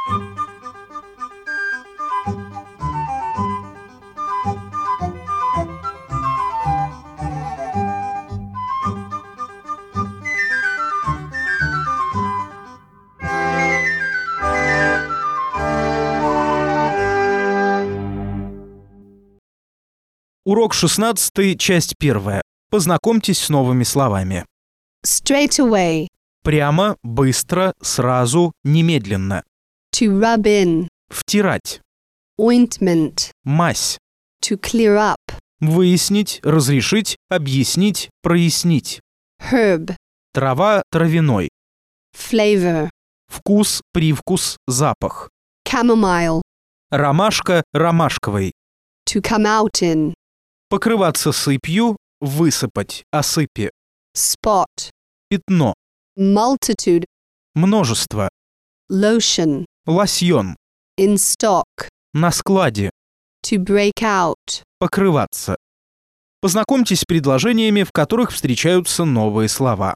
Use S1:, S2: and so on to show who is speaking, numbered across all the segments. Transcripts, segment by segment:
S1: Урок 16, часть 1. Познакомьтесь с новыми словами.
S2: Straight away.
S1: Прямо, быстро, сразу, немедленно.
S2: To rub in.
S1: Втирать.
S2: Ointment.
S1: Мазь.
S2: To clear up.
S1: Выяснить, разрешить, объяснить, прояснить.
S2: Herb.
S1: Трава, травяной.
S2: Flavor.
S1: Вкус, привкус, запах.
S2: Chamomile.
S1: Ромашка, ромашковый.
S2: To come out in.
S1: Покрываться сыпью, высыпать, осыпи.
S2: Spot.
S1: Пятно.
S2: Multitude.
S1: Множество.
S2: Lotion.
S1: Лосьон.
S2: In stock.
S1: На складе.
S2: To break out.
S1: Покрываться. Познакомьтесь с предложениями, в которых встречаются новые слова.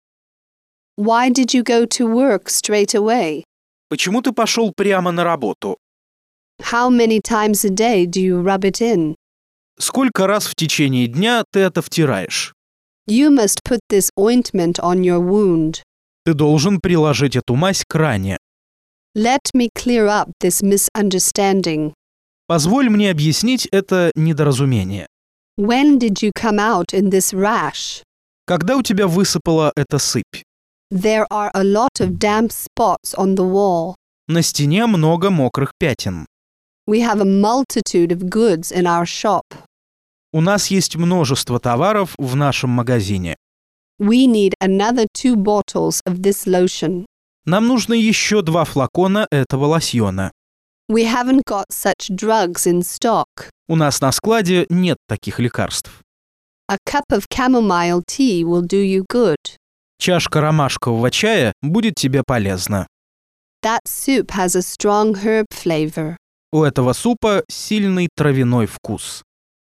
S2: Why did you go to work straight away?
S1: Почему ты пошел прямо на работу?
S2: How many times a day do you rub it in?
S1: Сколько раз в течение дня ты это втираешь?
S2: You must put this ointment on your wound.
S1: Ты должен приложить эту мазь к ране.
S2: Let me clear up this misunderstanding.
S1: Позволь мне объяснить это недоразумение.
S2: When did you come out in this rash?
S1: Когда у тебя высыпала эта сыпь?
S2: There are a lot of damp spots on the wall.
S1: На стене много мокрых пятен.
S2: We have a multitude of goods in our shop.
S1: У нас есть множество товаров в нашем магазине.
S2: We need another 2 bottles of this lotion.
S1: Нам нужно еще 2 флакона этого лосьона.
S2: We haven't got such drugs in stock.
S1: У нас на складе нет таких лекарств.
S2: A cup of chamomile tea will do you good.
S1: Чашка ромашкового чая будет тебе полезна.
S2: That soup has a strong herb flavor.
S1: У этого супа сильный травяной вкус.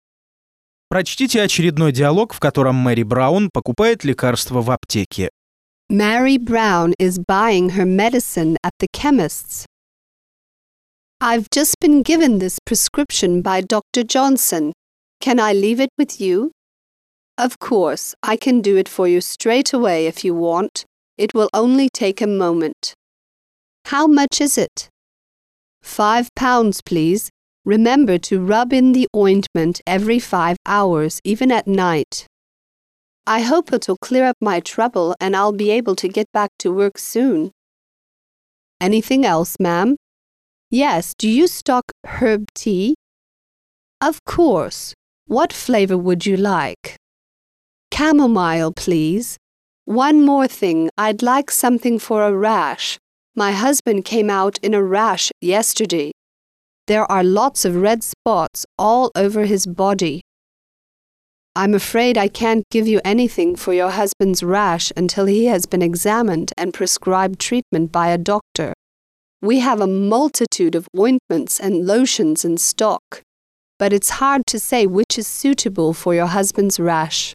S1: Прочтите очередной диалог, в котором Мэри Браун покупает лекарства в аптеке.
S2: Mary Brown is buying her medicine at the chemist's. I've just been given this prescription by Dr. Johnson. Can I leave it with you? Of course, I can do it for you straight away if you want. It will only take a moment. How much is it? £5, please. Remember to rub in the ointment every 5 hours, even at night. I hope it'll clear up my trouble and I'll be able to get back to work soon. Anything else, ma'am? Yes, do you stock herb tea? Of course. What flavor would you like? Chamomile, please. One more thing, I'd like something for a rash. My husband came out in a rash yesterday. There are lots of red spots all over his body. I'm afraid I can't give you anything for your husband's rash until he has been examined and prescribed treatment by a doctor. We have a multitude of ointments and lotions in stock, but it's hard to say which is suitable for your husband's rash.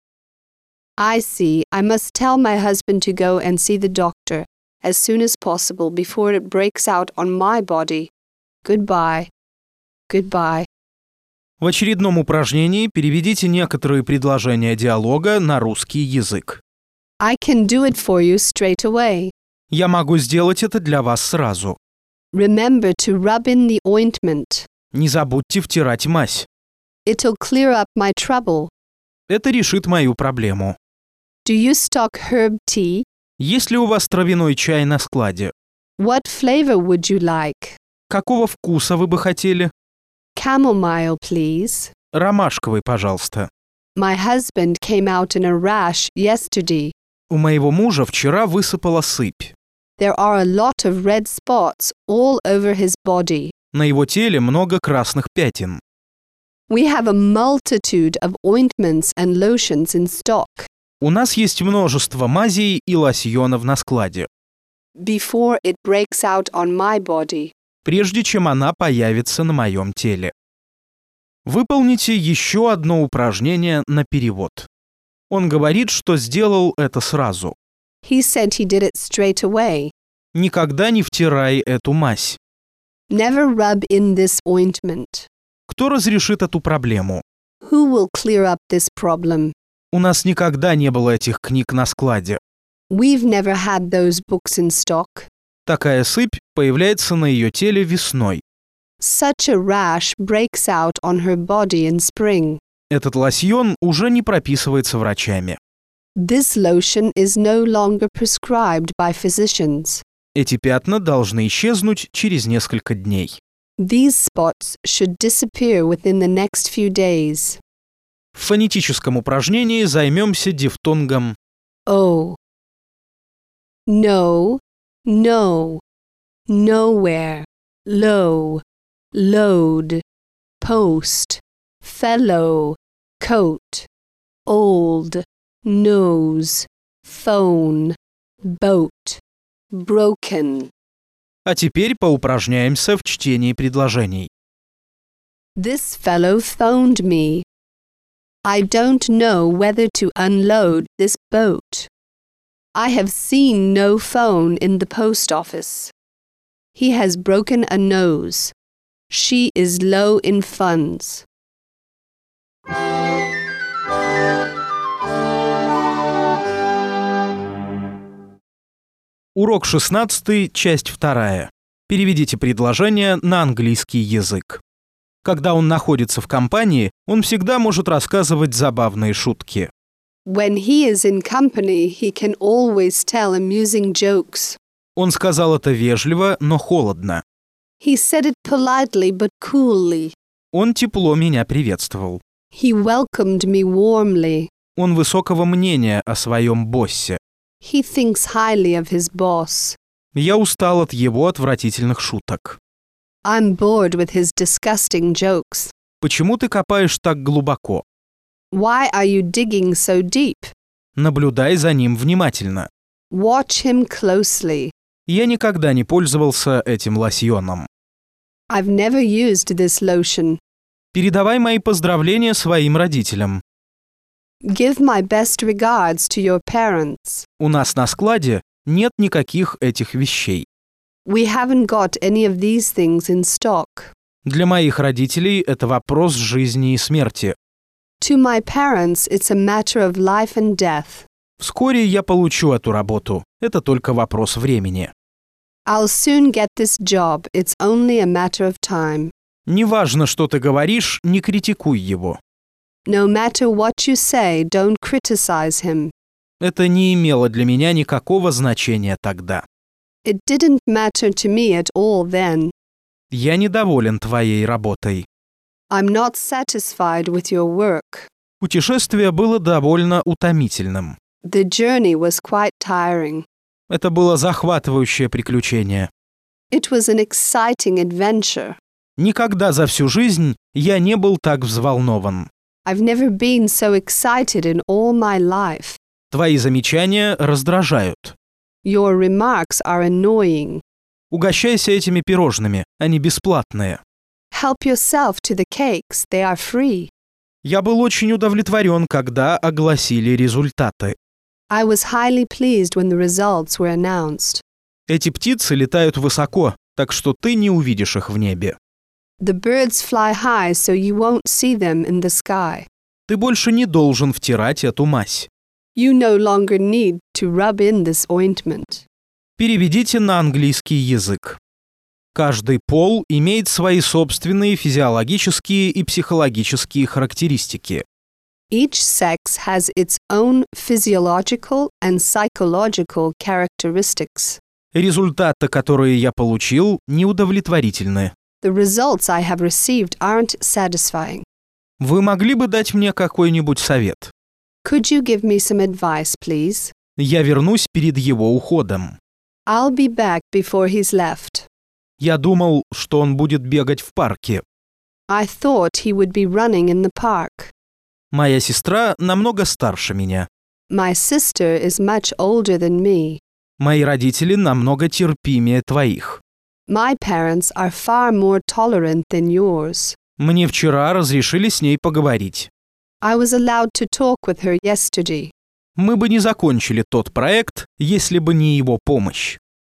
S2: I see. I must tell my husband to go and see the doctor as soon as possible before it breaks out on my body. Goodbye. Goodbye.
S1: В очередном упражнении переведите некоторые предложения диалога на русский язык.
S2: I can do it for you straight away.
S1: Я могу сделать это для вас сразу.
S2: Remember to rub in the ointment.
S1: Не забудьте втирать мазь.
S2: It'll clear up my trouble.
S1: Это решит мою проблему.
S2: Do you stock herb tea?
S1: Есть ли у вас травяной чай на складе?
S2: What flavor would you like?
S1: Какого вкуса вы бы хотели?
S2: Chamomile, please.
S1: Ромашковый, пожалуйста.
S2: My husband came out in a rash yesterday.
S1: У моего мужа вчера высыпала сыпь.
S2: There are a lot of red spots all over his body.
S1: На его теле много красных пятен.
S2: We have a multitude of ointments and lotions in stock.
S1: У нас есть множество мазей и лосьонов на складе.
S2: Before it breaks out on my body.
S1: Прежде чем она появится на моем теле. Выполните еще одно упражнение на перевод. Он говорит, что сделал это сразу.
S2: He said he did it straight away.
S1: Никогда не втирай эту мазь.
S2: Never rub in this ointment.
S1: Кто разрешит эту проблему?
S2: Who will clear up this problem?
S1: У нас никогда не было этих книг на складе.
S2: We've never had those books in stock.
S1: Такая сыпь появляется на ее теле весной.
S2: Such a rash breaks out on her body in spring.
S1: Этот лосьон уже не прописывается врачами.
S2: This lotion is no longer prescribed by physicians.
S1: Эти пятна должны исчезнуть через несколько дней.
S2: These spots should disappear within the next few days.
S1: В фонетическом упражнении займемся дифтонгом
S2: O. No, no, nowhere, low, load, post, fellow, coat, old, nose, phone, boat, broken.
S1: А теперь поупражняемся в чтении предложений.
S2: This fellow phoned me. I don't know whether to unload this boat. I have seen no phone in the post office. He has broken a nose. She is low in funds.
S1: Урок 16, часть 2. Переведите предложение на английский язык. Когда он находится в компании, он всегда может рассказывать забавные шутки.
S2: When he is in company, he can always tell amusing jokes.
S1: Он сказал это вежливо, но холодно.
S2: He said it politely but coolly.
S1: Он тепло меня приветствовал.
S2: He welcomed me warmly.
S1: Он высокого мнения о своем боссе.
S2: He thinks highly of his boss.
S1: Я устал от его отвратительных шуток.
S2: I'm bored with his disgusting jokes.
S1: Почему ты копаешь так глубоко?
S2: Why are you digging so deep?
S1: Наблюдай за ним внимательно.
S2: Watch him closely.
S1: Я никогда не пользовался этим лосьоном.
S2: I've never used this lotion.
S1: Передавай мои поздравления своим родителям.
S2: Give my best regards to your parents.
S1: У нас на складе нет никаких этих вещей.
S2: We haven't got any of these things in stock.
S1: Для моих родителей это вопрос жизни и смерти.
S2: To my parents, it's a matter of life and death.
S1: Вскоре я получу эту работу. Это только вопрос времени.
S2: I'll soon get this job. It's only a matter of time.
S1: Неважно, что ты говоришь, не критикуй его.
S2: No matter what you say, don't criticize him.
S1: Это не имело для меня никакого значения тогда.
S2: It didn't matter to me at all then.
S1: Я недоволен твоей работой.
S2: I'm not satisfied with your work.
S1: Путешествие было довольно утомительным.
S2: The journey was quite tiring.
S1: Это было захватывающее приключение.
S2: It was an exciting adventure.
S1: Никогда за всю жизнь я не был так взволнован.
S2: I've never been so excited in all my life.
S1: Твои замечания раздражают.
S2: Your remarks are annoying.
S1: Угощайся этими пирожными, они бесплатные.
S2: Help yourself to the cakes, they are free.
S1: Я был очень удовлетворен, когда огласили результаты.
S2: I was highly pleased when the results were announced.
S1: Эти птицы летают высоко, так что ты не увидишь их в небе.
S2: The birds fly high, so you won't see them in the sky.
S1: Ты больше не должен втирать эту мазь.
S2: You no longer need to rub in this ointment.
S1: Переведите на английский язык. Каждый пол имеет свои собственные физиологические и психологические характеристики.
S2: Each sex has its own physiological and psychological characteristics.
S1: Результаты, которые я получил, неудовлетворительны.
S2: The results I have received aren't satisfying.
S1: Вы могли бы дать мне какой-нибудь совет?
S2: Could you give me some advice, please?
S1: Я вернусь перед его уходом.
S2: I'll be back before he's left.
S1: Я думал, что он будет бегать в парке.
S2: I thought he would be running in the park.
S1: Моя сестра намного старше меня.
S2: My sister is much older than me.
S1: Мои родители намного терпимее твоих.
S2: My parents are far more tolerant than yours.
S1: Мне вчера разрешили с ней поговорить.
S2: I was allowed to talk with her yesterday.
S1: Мы бы не закончили тот проект, если бы не его помощь.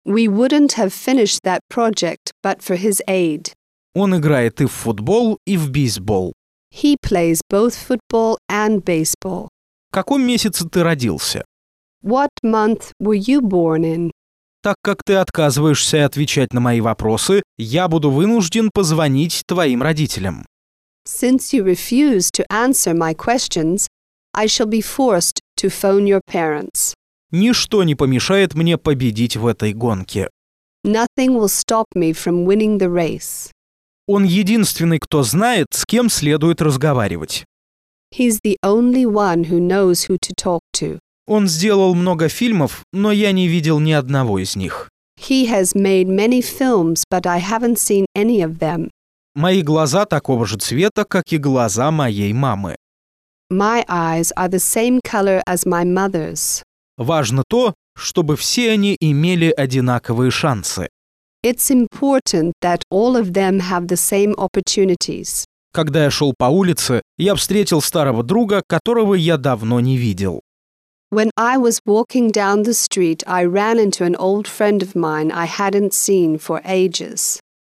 S2: We wouldn't have finished that project but for his aid.
S1: Он играет и в футбол, и в бейсбол.
S2: He plays both football and baseball.
S1: В каком месяце ты родился?
S2: What month were you born in?
S1: Так как ты отказываешься отвечать на мои вопросы, я буду вынужден позвонить твоим родителям.
S2: Since you refuse to answer my questions, I shall be forced to phone your parents.
S1: Ничто не помешает мне победить в этой гонке.
S2: Nothing will stop me from winning the race.
S1: Он единственный, кто знает, с кем следует разговаривать.
S2: He's the only one who knows who to talk to.
S1: Он сделал много фильмов, но я не видел ни одного из них.
S2: He has made many films, but I haven't seen any of them.
S1: Мои глаза такого же цвета, как и глаза моей мамы.
S2: My eyes are the same color as my mother's.
S1: Важно то, чтобы все они имели одинаковые шансы.
S2: It's important that all of them have the same opportunities.
S1: Когда я шел по улице, я встретил старого друга, которого я давно не видел.
S2: When I was walking down the street, I ran into an old friend of mine I hadn't seen for ages.